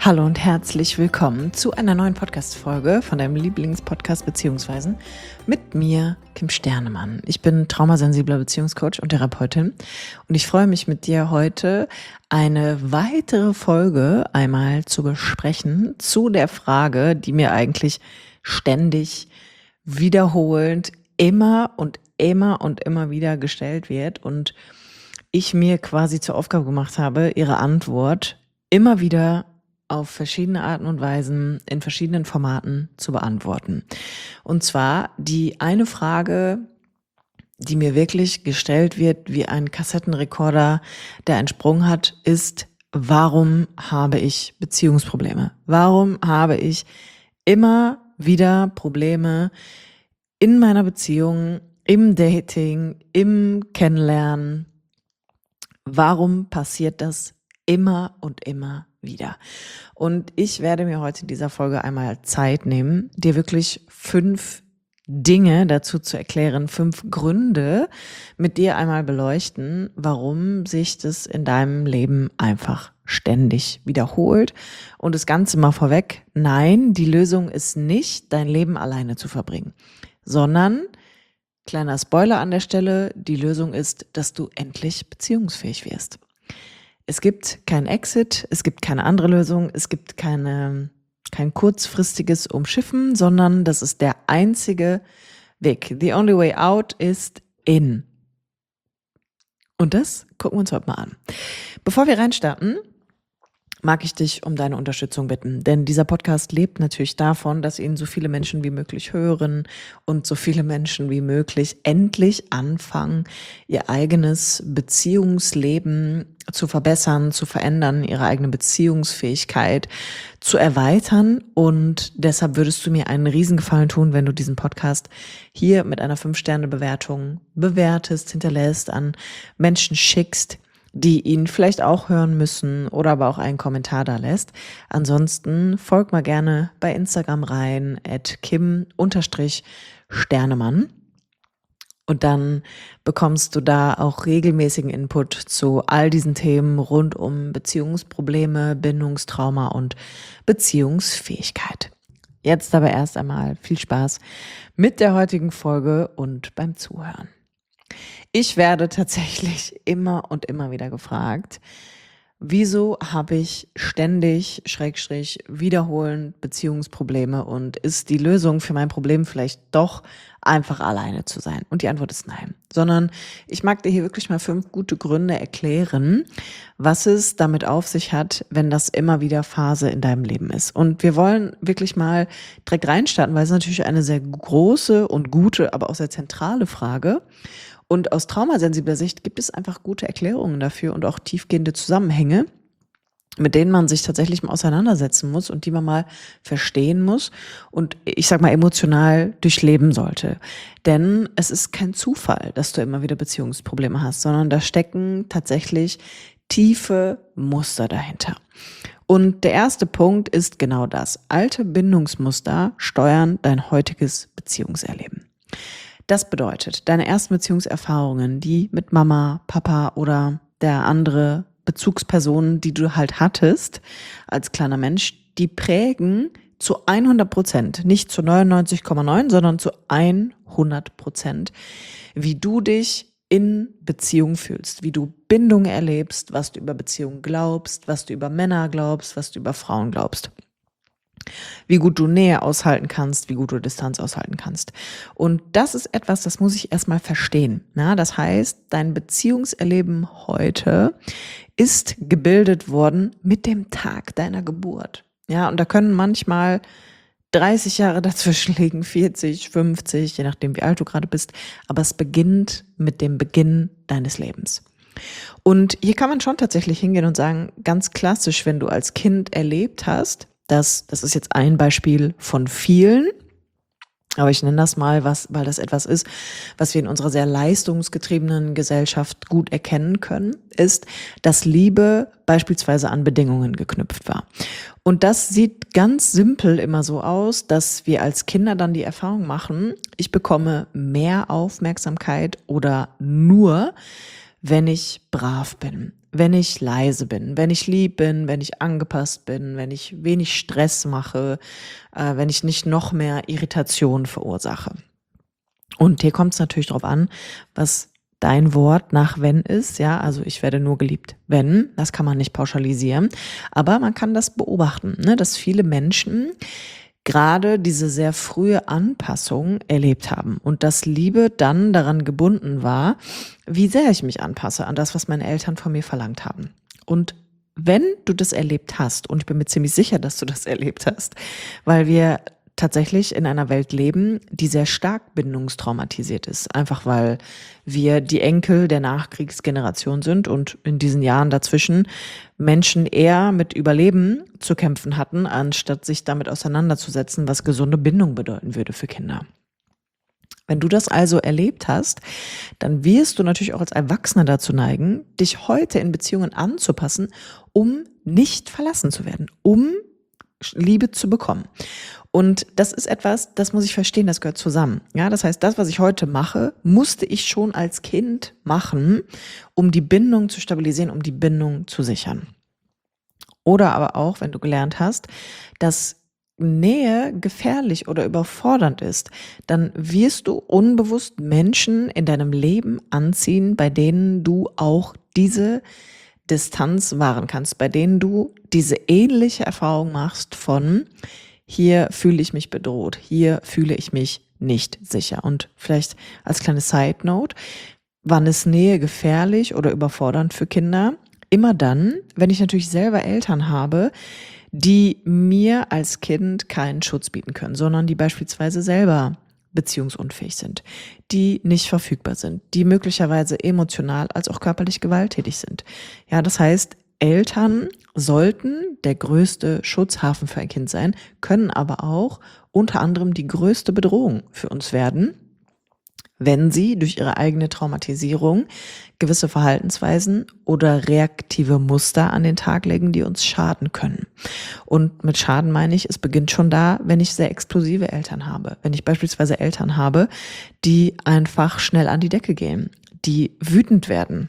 Hallo und herzlich willkommen zu einer neuen Podcast-Folge von deinem Lieblingspodcast beziehungsweise mit mir, Kim Sternemann. Ich bin traumasensibler Beziehungscoach und Therapeutin und ich freue mich mit dir heute eine weitere Folge einmal zu besprechen zu der Frage, die mir eigentlich ständig wiederholend immer wieder gestellt wird und ich mir quasi zur Aufgabe gemacht habe, ihre Antwort immer wieder auf verschiedene Arten und Weisen in verschiedenen Formaten zu beantworten. Und zwar die eine Frage, die mir wirklich gestellt wird wie ein Kassettenrekorder, der einen Sprung hat, ist: Warum habe ich Beziehungsprobleme? Warum habe ich immer wieder Probleme in meiner Beziehung, im Dating, im Kennenlernen? Warum passiert das immer und immer wieder? Und ich werde mir heute in dieser Folge einmal Zeit nehmen, dir wirklich 5 Dinge dazu zu erklären, 5 Gründe mit dir einmal beleuchten, warum sich das in deinem Leben einfach ständig wiederholt. Und das Ganze mal vorweg: Nein, die Lösung ist nicht, dein Leben alleine zu verbringen, sondern, kleiner Spoiler an der Stelle, die Lösung ist, dass du endlich beziehungsfähig wirst. Es gibt kein Exit, es gibt keine andere Lösung, es gibt kein kurzfristiges Umschiffen, sondern das ist der einzige Weg. The only way out ist in. Und das gucken wir uns heute mal an. Bevor wir reinstarten, mag ich dich um deine Unterstützung bitten. Denn dieser Podcast lebt natürlich davon, dass ihn so viele Menschen wie möglich hören und so viele Menschen wie möglich endlich anfangen, ihr eigenes Beziehungsleben zu verbessern, zu verändern, ihre eigene Beziehungsfähigkeit zu erweitern. Und deshalb würdest du mir einen Riesengefallen tun, wenn du diesen Podcast hier mit einer 5-Sterne-Bewertung bewertest, hinterlässt, an Menschen schickst, die ihn vielleicht auch hören müssen, oder aber auch einen Kommentar da lässt. Ansonsten folg mal gerne bei Instagram rein, @kim_Sternemann. Und dann bekommst du da auch regelmäßigen Input zu all diesen Themen rund um Beziehungsprobleme, Bindungstrauma und Beziehungsfähigkeit. Jetzt aber erst einmal viel Spaß mit der heutigen Folge und beim Zuhören. Ich werde tatsächlich immer und immer wieder gefragt, wieso habe ich ständig, wiederholend Beziehungsprobleme und ist die Lösung für mein Problem vielleicht doch einfach alleine zu sein? Und die Antwort ist nein, sondern ich mag dir hier wirklich mal 5 gute Gründe erklären, was es damit auf sich hat, wenn das immer wieder Phase in deinem Leben ist. Und wir wollen wirklich mal direkt reinstarten, weil es natürlich eine sehr große und gute, aber auch sehr zentrale Frage. Und aus traumasensibler Sicht gibt es einfach gute Erklärungen dafür und auch tiefgehende Zusammenhänge, mit denen man sich tatsächlich mal auseinandersetzen muss und die man mal verstehen muss und, ich sag mal, emotional durchleben sollte. Denn es ist kein Zufall, dass du immer wieder Beziehungsprobleme hast, sondern da stecken tatsächlich tiefe Muster dahinter. Und der erste Punkt ist genau das: Alte Bindungsmuster steuern dein heutiges Beziehungserleben. Das bedeutet, deine ersten Beziehungserfahrungen, die mit Mama, Papa oder der andere Bezugsperson, die du halt hattest als kleiner Mensch, die prägen zu 100%, nicht zu 99,9, sondern zu 100%, wie du dich in Beziehung fühlst, wie du Bindung erlebst, was du über Beziehungen glaubst, was du über Männer glaubst, was du über Frauen glaubst. Wie gut du Nähe aushalten kannst, wie gut du Distanz aushalten kannst. Und das ist etwas, das muss ich erstmal verstehen. Ja, das heißt, dein Beziehungserleben heute ist gebildet worden mit dem Tag deiner Geburt. Ja, und da können manchmal 30 Jahre dazwischen liegen, 40, 50, je nachdem wie alt du gerade bist. Aber es beginnt mit dem Beginn deines Lebens. Und hier kann man schon tatsächlich hingehen und sagen, ganz klassisch, wenn du als Kind erlebt hast, das ist jetzt ein Beispiel von vielen, aber ich nenne das mal, weil das etwas ist, was wir in unserer sehr leistungsgetriebenen Gesellschaft gut erkennen können, ist, dass Liebe beispielsweise an Bedingungen geknüpft war. Und das sieht ganz simpel immer so aus, dass wir als Kinder dann die Erfahrung machen, ich bekomme mehr Aufmerksamkeit oder nur, wenn ich brav bin, wenn ich leise bin, wenn ich lieb bin, wenn ich angepasst bin, wenn ich wenig Stress mache, wenn ich nicht noch mehr Irritation verursache. Und hier kommt es natürlich drauf an, was dein Wort nach wenn ist, ja, also ich werde nur geliebt, wenn, das kann man nicht pauschalisieren, aber man kann das beobachten, ne, dass viele Menschen gerade diese sehr frühe Anpassung erlebt haben und dass Liebe dann daran gebunden war, wie sehr ich mich anpasse an das, was meine Eltern von mir verlangt haben. Und wenn du das erlebt hast, und ich bin mir ziemlich sicher, dass du das erlebt hast, weil wir tatsächlich in einer Welt leben, die sehr stark bindungstraumatisiert ist. Einfach weil wir die Enkel der Nachkriegsgeneration sind und in diesen Jahren dazwischen Menschen eher mit Überleben zu kämpfen hatten, anstatt sich damit auseinanderzusetzen, was gesunde Bindung bedeuten würde für Kinder. Wenn du das also erlebt hast, dann wirst du natürlich auch als Erwachsener dazu neigen, dich heute in Beziehungen anzupassen, um nicht verlassen zu werden, um Liebe zu bekommen. Und das ist etwas, das muss ich verstehen, das gehört zusammen. Ja, das heißt, das, was ich heute mache, musste ich schon als Kind machen, um die Bindung zu stabilisieren, um die Bindung zu sichern. Oder aber auch, wenn du gelernt hast, dass Nähe gefährlich oder überfordernd ist, dann wirst du unbewusst Menschen in deinem Leben anziehen, bei denen du auch diese Distanz wahren kannst, bei denen du diese ähnliche Erfahrung machst von hier fühle ich mich bedroht, hier fühle ich mich nicht sicher. Und vielleicht als kleine Side Note, wann ist Nähe gefährlich oder überfordernd für Kinder? Immer dann, wenn ich natürlich selber Eltern habe, die mir als Kind keinen Schutz bieten können, sondern die beispielsweise selber beziehungsunfähig sind, die nicht verfügbar sind, die möglicherweise emotional als auch körperlich gewalttätig sind. Ja, das heißt, Eltern sollten der größte Schutzhafen für ein Kind sein, können aber auch unter anderem die größte Bedrohung für uns werden, wenn sie durch ihre eigene Traumatisierung gewisse Verhaltensweisen oder reaktive Muster an den Tag legen, die uns schaden können. Und mit Schaden meine ich, es beginnt schon da, wenn ich sehr explosive Eltern habe. Wenn ich beispielsweise Eltern habe, die einfach schnell an die Decke gehen, die wütend werden,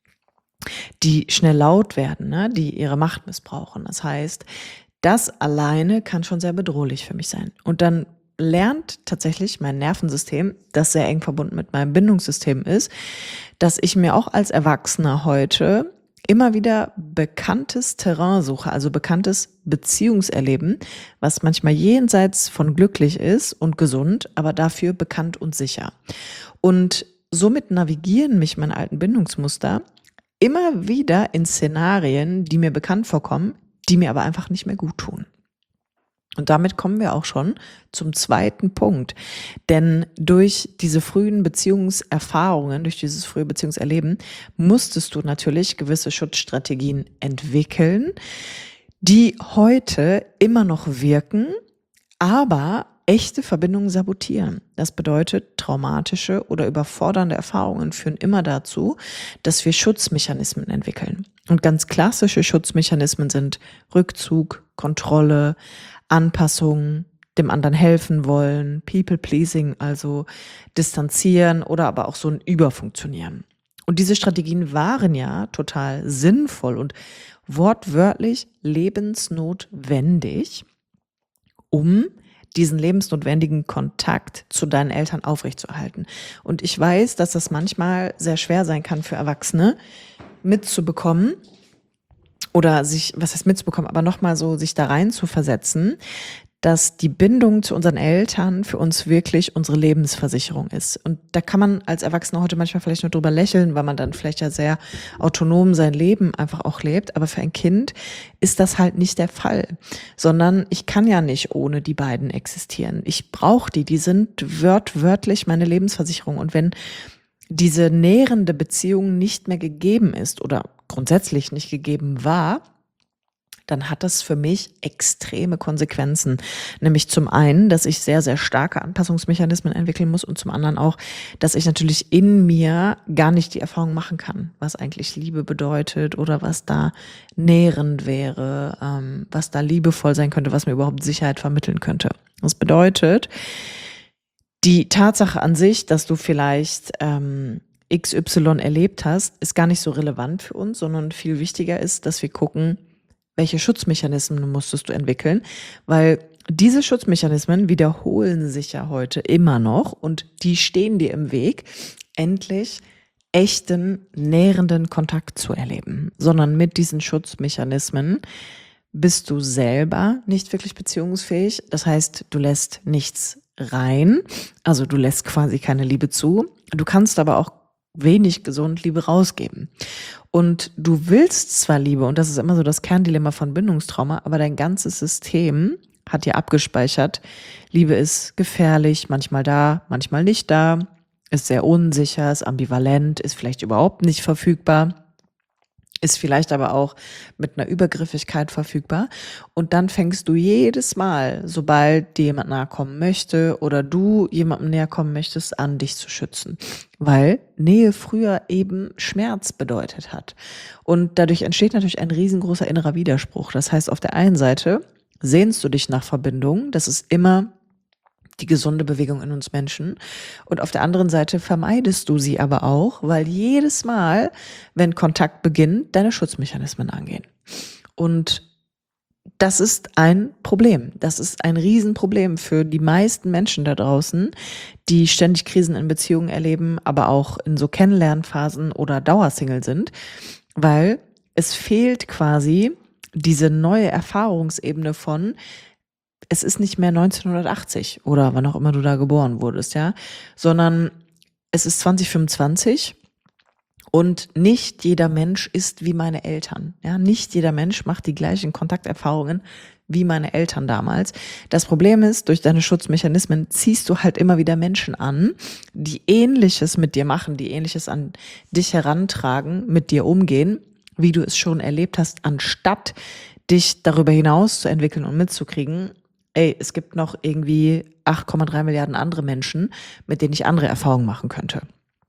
die schnell laut werden, ne, die ihre Macht missbrauchen. Das heißt, das alleine kann schon sehr bedrohlich für mich sein. Und dann lernt tatsächlich mein Nervensystem, das sehr eng verbunden mit meinem Bindungssystem ist, dass ich mir auch als Erwachsener heute immer wieder bekanntes Terrain suche, also bekanntes Beziehungserleben, was manchmal jenseits von glücklich ist und gesund, aber dafür bekannt und sicher. Und somit navigieren mich meine alten Bindungsmuster immer wieder in Szenarien, die mir bekannt vorkommen, die mir aber einfach nicht mehr gut tun. Und damit kommen wir auch schon zum zweiten Punkt. Denn durch diese frühen Beziehungserfahrungen, durch dieses frühe Beziehungserleben, musstest du natürlich gewisse Schutzstrategien entwickeln, die heute immer noch wirken, aber echte Verbindungen sabotieren. Das bedeutet, traumatische oder überfordernde Erfahrungen führen immer dazu, dass wir Schutzmechanismen entwickeln. Und ganz klassische Schutzmechanismen sind Rückzug, Kontrolle, Anpassung, dem anderen helfen wollen, People-Pleasing, also distanzieren oder aber auch so ein Überfunktionieren. Und diese Strategien waren ja total sinnvoll und wortwörtlich lebensnotwendig, um diesen lebensnotwendigen Kontakt zu deinen Eltern aufrechtzuerhalten. Und ich weiß, dass das manchmal sehr schwer sein kann für Erwachsene mitzubekommen oder sich, was heißt mitzubekommen, aber nochmal so sich da rein zu versetzen, dass die Bindung zu unseren Eltern für uns wirklich unsere Lebensversicherung ist. Und da kann man als Erwachsener heute manchmal vielleicht nur drüber lächeln, weil man dann vielleicht ja sehr autonom sein Leben einfach auch lebt. Aber für ein Kind ist das halt nicht der Fall, sondern ich kann ja nicht ohne die beiden existieren. Ich brauche die sind wörtlich meine Lebensversicherung. Und wenn diese nährende Beziehung nicht mehr gegeben ist oder grundsätzlich nicht gegeben war, dann hat das für mich extreme Konsequenzen. Nämlich zum einen, dass ich sehr, sehr starke Anpassungsmechanismen entwickeln muss und zum anderen auch, dass ich natürlich in mir gar nicht die Erfahrung machen kann, was eigentlich Liebe bedeutet oder was da nährend wäre, was da liebevoll sein könnte, was mir überhaupt Sicherheit vermitteln könnte. Das bedeutet, die Tatsache an sich, dass du vielleicht XY erlebt hast, ist gar nicht so relevant für uns, sondern viel wichtiger ist, dass wir gucken, welche Schutzmechanismen musstest du entwickeln, weil diese Schutzmechanismen wiederholen sich ja heute immer noch und die stehen dir im Weg, endlich echten, nährenden Kontakt zu erleben, sondern mit diesen Schutzmechanismen bist du selber nicht wirklich beziehungsfähig. Das heißt, du lässt nichts rein, also du lässt quasi keine Liebe zu. Du kannst aber auch wenig gesund Liebe rausgeben. Und du willst zwar Liebe, und das ist immer so das Kerndilemma von Bindungstrauma, aber dein ganzes System hat ja abgespeichert, Liebe ist gefährlich, manchmal da, manchmal nicht da, ist sehr unsicher, ist ambivalent, ist vielleicht überhaupt nicht verfügbar, ist vielleicht aber auch mit einer Übergriffigkeit verfügbar. Und dann fängst du jedes Mal, sobald dir jemand nahe kommen möchte oder du jemandem näher kommen möchtest, an, dich zu schützen. Weil Nähe früher eben Schmerz bedeutet hat. Und dadurch entsteht natürlich ein riesengroßer innerer Widerspruch. Das heißt, auf der einen Seite sehnst du dich nach Verbindung. Das ist immer die gesunde Bewegung in uns Menschen. Und auf der anderen Seite vermeidest du sie aber auch, weil jedes Mal, wenn Kontakt beginnt, deine Schutzmechanismen angehen. Und das ist ein Problem. Das ist ein Riesenproblem für die meisten Menschen da draußen, die ständig Krisen in Beziehungen erleben, aber auch in so Kennenlernphasen oder Dauersingle sind, weil es fehlt quasi diese neue Erfahrungsebene von, es ist nicht mehr 1980 oder wann auch immer du da geboren wurdest, ja, sondern es ist 2025 und nicht jeder Mensch ist wie meine Eltern, ja, nicht jeder Mensch macht die gleichen Kontakterfahrungen wie meine Eltern damals. Das Problem ist, durch deine Schutzmechanismen ziehst du halt immer wieder Menschen an, die Ähnliches mit dir machen, die Ähnliches an dich herantragen, mit dir umgehen, wie du es schon erlebt hast, anstatt dich darüber hinaus zu entwickeln und mitzukriegen, ey, es gibt noch irgendwie 8,3 Milliarden andere Menschen, mit denen ich andere Erfahrungen machen könnte.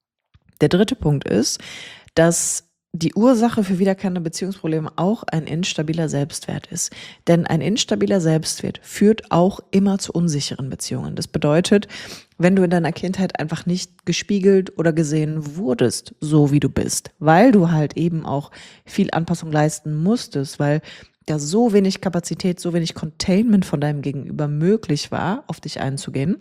Der dritte Punkt ist, dass die Ursache für wiederkehrende Beziehungsprobleme auch ein instabiler Selbstwert ist. Denn ein instabiler Selbstwert führt auch immer zu unsicheren Beziehungen. Das bedeutet, wenn du in deiner Kindheit einfach nicht gespiegelt oder gesehen wurdest, so wie du bist, weil du halt eben auch viel Anpassung leisten musstest, weil da so wenig Kapazität, so wenig Containment von deinem Gegenüber möglich war, auf dich einzugehen,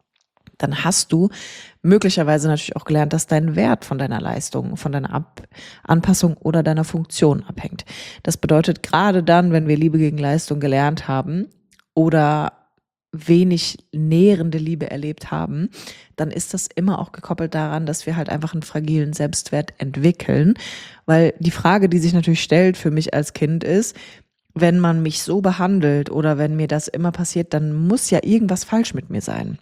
dann hast du möglicherweise natürlich auch gelernt, dass dein Wert von deiner Leistung, von deiner Anpassung oder deiner Funktion abhängt. Das bedeutet, gerade dann, wenn wir Liebe gegen Leistung gelernt haben oder wenig nährende Liebe erlebt haben, dann ist das immer auch gekoppelt daran, dass wir halt einfach einen fragilen Selbstwert entwickeln. Weil die Frage, die sich natürlich stellt für mich als Kind ist, wenn man mich so behandelt oder wenn mir das immer passiert, dann muss ja irgendwas falsch mit mir sein.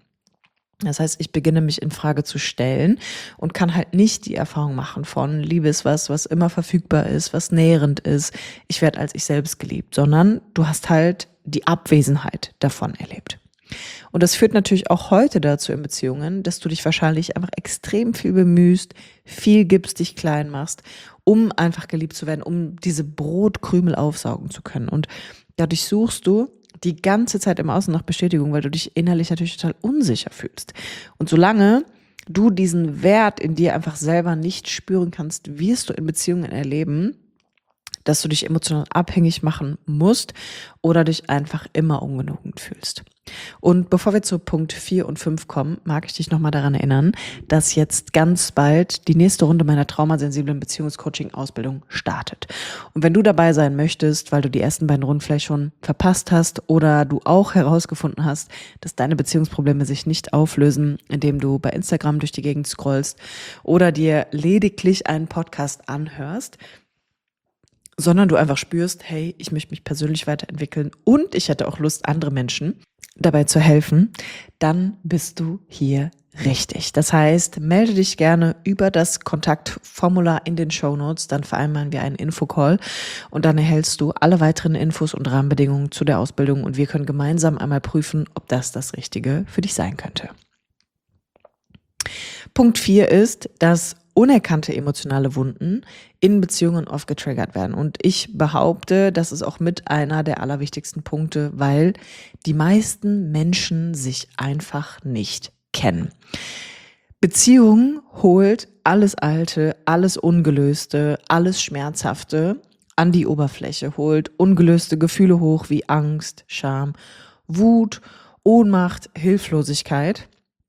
Das heißt, ich beginne mich in Frage zu stellen und kann halt nicht die Erfahrung machen von Liebe ist was immer verfügbar ist, was nährend ist. Ich werde als ich selbst geliebt, sondern du hast halt die Abwesenheit davon erlebt. Und das führt natürlich auch heute dazu in Beziehungen, dass du dich wahrscheinlich einfach extrem viel bemühst, viel gibst, dich klein machst, um einfach geliebt zu werden, um diese Brotkrümel aufsaugen zu können. Und dadurch suchst du die ganze Zeit im Außen nach Bestätigung, weil du dich innerlich natürlich total unsicher fühlst. Und solange du diesen Wert in dir einfach selber nicht spüren kannst, wirst du in Beziehungen erleben, dass du dich emotional abhängig machen musst oder dich einfach immer ungenügend fühlst. Und bevor wir zu Punkt 4 und 5 kommen, mag ich dich nochmal daran erinnern, dass jetzt ganz bald die nächste Runde meiner traumasensiblen Beziehungscoaching-Ausbildung startet. Und wenn du dabei sein möchtest, weil du die ersten beiden Runden vielleicht schon verpasst hast oder du auch herausgefunden hast, dass deine Beziehungsprobleme sich nicht auflösen, indem du bei Instagram durch die Gegend scrollst oder dir lediglich einen Podcast anhörst, sondern du einfach spürst, hey, ich möchte mich persönlich weiterentwickeln und ich hätte auch Lust, andere Menschen dabei zu helfen, dann bist du hier richtig. Das heißt, melde dich gerne über das Kontaktformular in den Shownotes, dann vereinbaren wir einen Infocall und dann erhältst du alle weiteren Infos und Rahmenbedingungen zu der Ausbildung und wir können gemeinsam einmal prüfen, ob das Richtige für dich sein könnte. Punkt 4 ist, dass unerkannte emotionale Wunden in Beziehungen oft getriggert werden. Und ich behaupte, das ist auch mit einer der allerwichtigsten Punkte, weil die meisten Menschen sich einfach nicht kennen. Beziehung holt alles Alte, alles Ungelöste, alles Schmerzhafte an die Oberfläche, holt ungelöste Gefühle hoch wie Angst, Scham, Wut, Ohnmacht, Hilflosigkeit.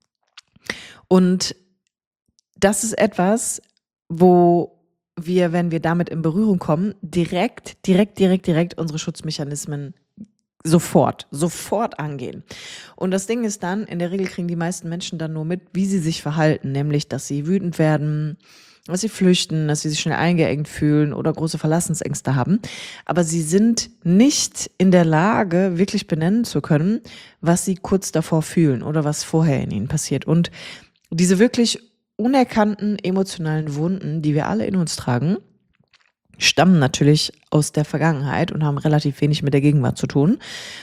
Und das ist etwas, wo wir, wenn wir damit in Berührung kommen, direkt unsere Schutzmechanismen sofort angehen. Und das Ding ist dann, in der Regel kriegen die meisten Menschen dann nur mit, wie sie sich verhalten, nämlich, dass sie wütend werden, dass sie flüchten, dass sie sich schnell eingeengt fühlen oder große Verlassensängste haben. Aber sie sind nicht in der Lage, wirklich benennen zu können, was sie kurz davor fühlen oder was vorher in ihnen passiert. Und diese wirklich unerkannten emotionalen Wunden, die wir alle in uns tragen, stammen natürlich aus der Vergangenheit und haben relativ wenig mit der Gegenwart zu tun.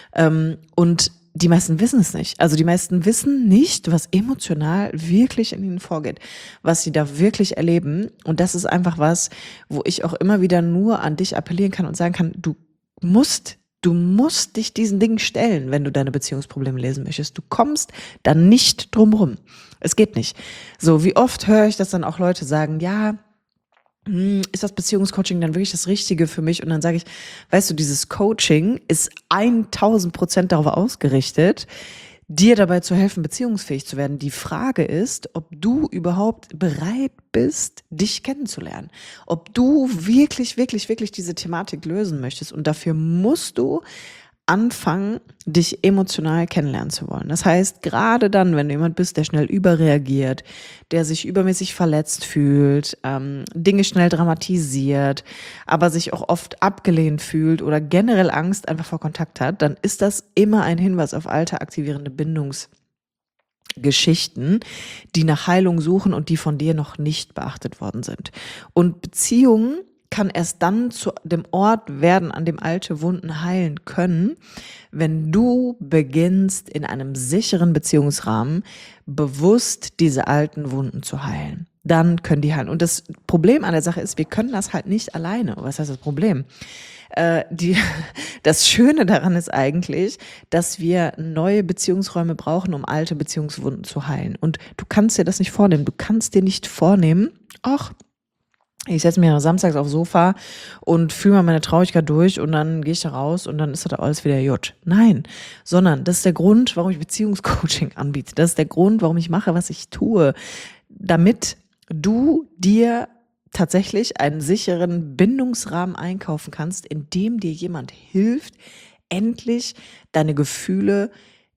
Und die meisten wissen es nicht. Also die meisten wissen nicht, was emotional wirklich in ihnen vorgeht, was sie da wirklich erleben. Und das ist einfach was, wo ich auch immer wieder nur an dich appellieren kann und sagen kann, du musst dich diesen Dingen stellen, wenn du deine Beziehungsprobleme lesen möchtest. Du kommst da nicht drum rum. Es geht nicht. So, wie oft höre ich, dass dann auch Leute sagen, ja, ist das Beziehungscoaching dann wirklich das Richtige für mich? Und dann sage ich, weißt du, dieses Coaching ist 1000% darauf ausgerichtet, dir dabei zu helfen, beziehungsfähig zu werden. Die Frage ist, ob du überhaupt bereit bist, dich kennenzulernen. Ob du wirklich diese Thematik lösen möchtest. Und dafür musst du anfangen, dich emotional kennenlernen zu wollen. Das heißt, gerade dann, wenn du jemand bist, der schnell überreagiert, der sich übermäßig verletzt fühlt, Dinge schnell dramatisiert, aber sich auch oft abgelehnt fühlt oder generell Angst einfach vor Kontakt hat, dann ist das immer ein Hinweis auf alte aktivierende Bindungsgeschichten, die nach Heilung suchen und die von dir noch nicht beachtet worden sind. Und Beziehungen kann erst dann zu dem Ort werden, an dem alte Wunden heilen können, wenn du beginnst, in einem sicheren Beziehungsrahmen bewusst diese alten Wunden zu heilen. Dann können die heilen. Und das Problem an der Sache ist, wir können das halt nicht alleine. Was heißt das Problem? Das Schöne daran ist eigentlich, dass wir neue Beziehungsräume brauchen, um alte Beziehungswunden zu heilen. Und du kannst dir das nicht vornehmen. Du kannst dir nicht vornehmen, ach, ich setze mich samstags aufs Sofa und fühle mal meine Traurigkeit durch und dann gehe ich da raus und dann ist das alles wieder Jut. Nein, sondern das ist der Grund, warum ich Beziehungscoaching anbiete. Das ist der Grund, warum ich mache, was ich tue, damit du dir tatsächlich einen sicheren Bindungsrahmen einkaufen kannst, in dem dir jemand hilft, endlich deine Gefühle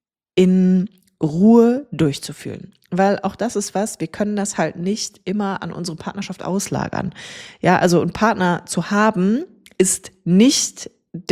in Ruhe durchzuführen. Weil auch das ist was, wir können das halt nicht immer an unsere Partnerschaft auslagern. Ja, also einen Partner zu haben, ist nicht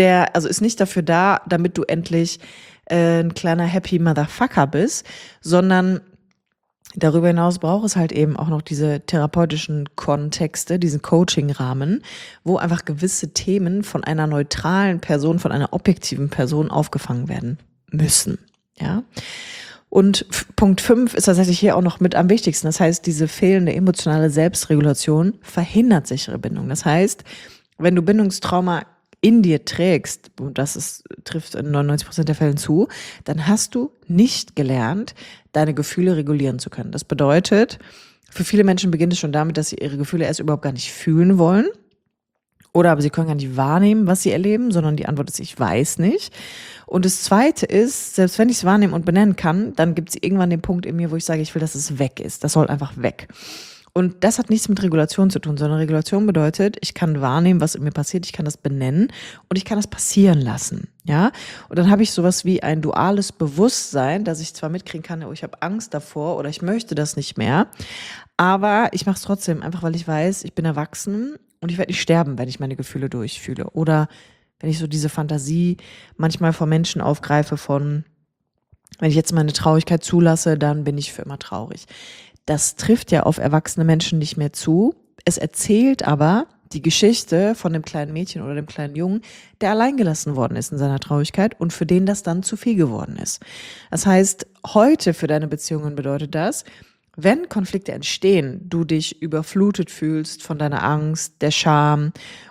dafür da, damit du endlich ein kleiner Happy Motherfucker bist, sondern darüber hinaus braucht es halt eben auch noch diese therapeutischen Kontexte, diesen Coaching-Rahmen, wo einfach gewisse Themen von einer neutralen Person, von einer objektiven Person aufgefangen werden müssen. Ja. Und Punkt 5 ist tatsächlich hier auch noch mit am wichtigsten. Das heißt, diese fehlende emotionale Selbstregulation verhindert sichere Bindung. Das heißt, wenn du Bindungstrauma in dir trägst, und trifft in 99% der Fällen zu, dann hast du nicht gelernt, deine Gefühle regulieren zu können. Das bedeutet, für viele Menschen beginnt es schon damit, dass sie ihre Gefühle erst überhaupt gar nicht fühlen wollen. Oder aber sie können gar nicht wahrnehmen, was sie erleben, sondern die Antwort ist, ich weiß nicht. Und das Zweite ist, selbst wenn ich es wahrnehmen und benennen kann, dann gibt es irgendwann den Punkt in mir, wo ich sage, ich will, dass es weg ist. Das soll einfach weg. Und das hat nichts mit Regulation zu tun, sondern Regulation bedeutet, ich kann wahrnehmen, was in mir passiert, ich kann das benennen und ich kann das passieren lassen. Ja? Und dann habe ich sowas wie ein duales Bewusstsein, dass ich zwar mitkriegen kann, oh, ich habe Angst davor oder ich möchte das nicht mehr, aber ich mache es trotzdem, einfach weil ich weiß, ich bin erwachsen und ich werde nicht sterben, wenn ich meine Gefühle durchfühle. Oder wenn ich so diese Fantasie manchmal vor Menschen aufgreife von, wenn ich jetzt meine Traurigkeit zulasse, dann bin ich für immer traurig. Das trifft ja auf erwachsene Menschen nicht mehr zu. Es erzählt aber die Geschichte von dem kleinen Mädchen oder dem kleinen Jungen, der alleingelassen worden ist in seiner Traurigkeit und für den das dann zu viel geworden ist. Das heißt, heute für deine Beziehungen bedeutet das, wenn Konflikte entstehen, du dich überflutet fühlst von deiner Angst, der Scham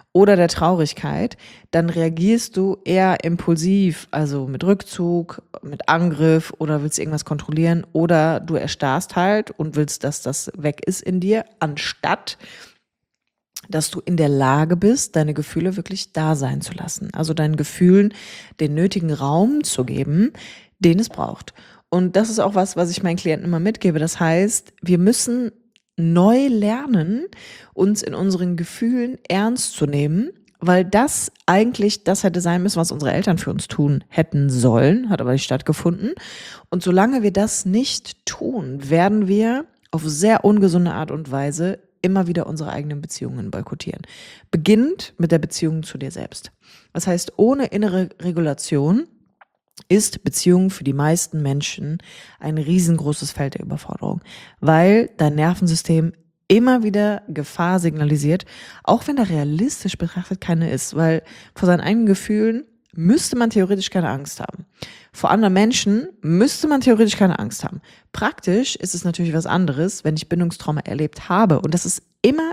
oder der Traurigkeit, dann reagierst du eher impulsiv, also mit Rückzug, mit Angriff oder willst irgendwas kontrollieren oder du erstarrst halt und willst, dass das weg ist in dir, anstatt dass du in der Lage bist, deine Gefühle wirklich da sein zu lassen. Also deinen Gefühlen den nötigen Raum zu geben, den es braucht. Und das ist auch was ich meinen Klienten immer mitgebe. Das heißt, wir müssen neu lernen, uns in unseren Gefühlen ernst zu nehmen, weil das eigentlich das hätte sein müssen, was unsere Eltern für uns tun hätten sollen, hat aber nicht stattgefunden. Und solange wir das nicht tun, werden wir auf sehr ungesunde Art und Weise immer wieder unsere eigenen Beziehungen boykottieren. Beginnt mit der Beziehung zu dir selbst. Das heißt, ohne innere Regulation ist Beziehung für die meisten Menschen ein riesengroßes Feld der Überforderung, weil dein Nervensystem immer wieder Gefahr signalisiert, auch wenn da realistisch betrachtet keine ist, weil vor seinen eigenen Gefühlen müsste man theoretisch keine Angst haben. Vor anderen Menschen müsste man theoretisch keine Angst haben. Praktisch ist es natürlich was anderes, wenn ich Bindungstrauma erlebt habe. Und das ist immer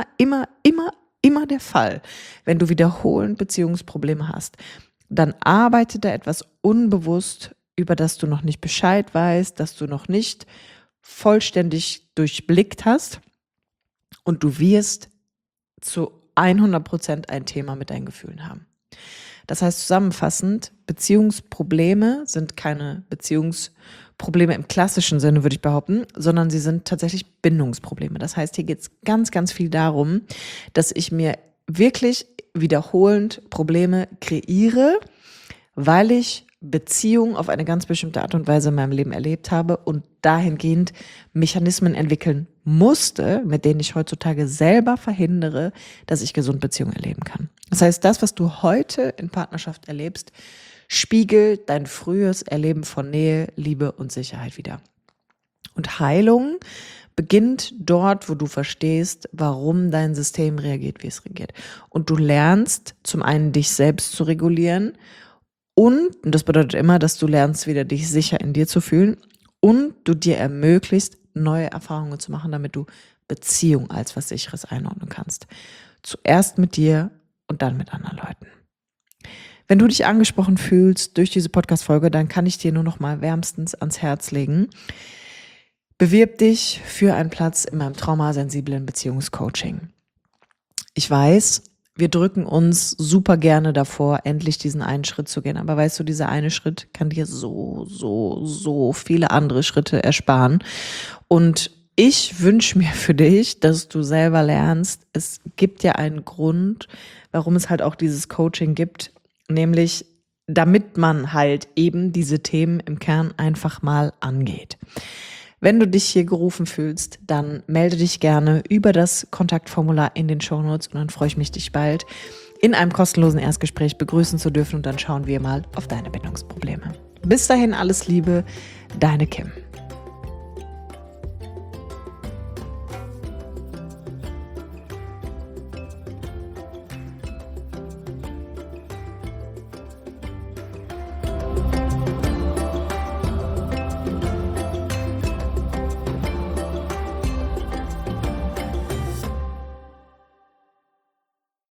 der Fall, wenn du wiederholend Beziehungsprobleme hast. Dann arbeitet da etwas unbewusst, über das du noch nicht Bescheid weißt, das du noch nicht vollständig durchblickt hast. Und du wirst zu 100% ein Thema mit deinen Gefühlen haben. Das heißt zusammenfassend, Beziehungsprobleme sind keine Beziehungsprobleme im klassischen Sinne, würde ich behaupten, sondern sie sind tatsächlich Bindungsprobleme. Das heißt, hier geht es ganz viel darum, dass ich mir wirklich wiederholend Probleme kreiere, weil ich Beziehungen auf eine ganz bestimmte Art und Weise in meinem Leben erlebt habe und dahingehend Mechanismen entwickeln musste, mit denen ich heutzutage selber verhindere, dass ich gesund Beziehungen erleben kann. Das heißt, das, was du heute in Partnerschaft erlebst, spiegelt dein frühes Erleben von Nähe, Liebe und Sicherheit wider. Und Heilung beginnt dort, wo du verstehst, warum dein System reagiert, wie es reagiert. Und du lernst zum einen, dich selbst zu regulieren und das bedeutet immer, dass du lernst, wieder dich sicher in dir zu fühlen und du dir ermöglicht, neue Erfahrungen zu machen, damit du Beziehung als was Sicheres einordnen kannst. Zuerst mit dir und dann mit anderen Leuten. Wenn du dich angesprochen fühlst durch diese Podcast-Folge, dann kann ich dir nur noch mal wärmstens ans Herz legen. Bewirb dich für einen Platz in meinem traumasensiblen Beziehungscoaching. Ich weiß, wir drücken uns super gerne davor, endlich diesen einen Schritt zu gehen. Aber weißt du, dieser eine Schritt kann dir so viele andere Schritte ersparen. Und ich wünsche mir für dich, dass du selber lernst, es gibt ja einen Grund, warum es halt auch dieses Coaching gibt, nämlich damit man halt eben diese Themen im Kern einfach mal angeht. Wenn du dich hier gerufen fühlst, dann melde dich gerne über das Kontaktformular in den Shownotes und dann freue ich mich, dich bald in einem kostenlosen Erstgespräch begrüßen zu dürfen und dann schauen wir mal auf deine Bindungsprobleme. Bis dahin alles Liebe, deine Kim.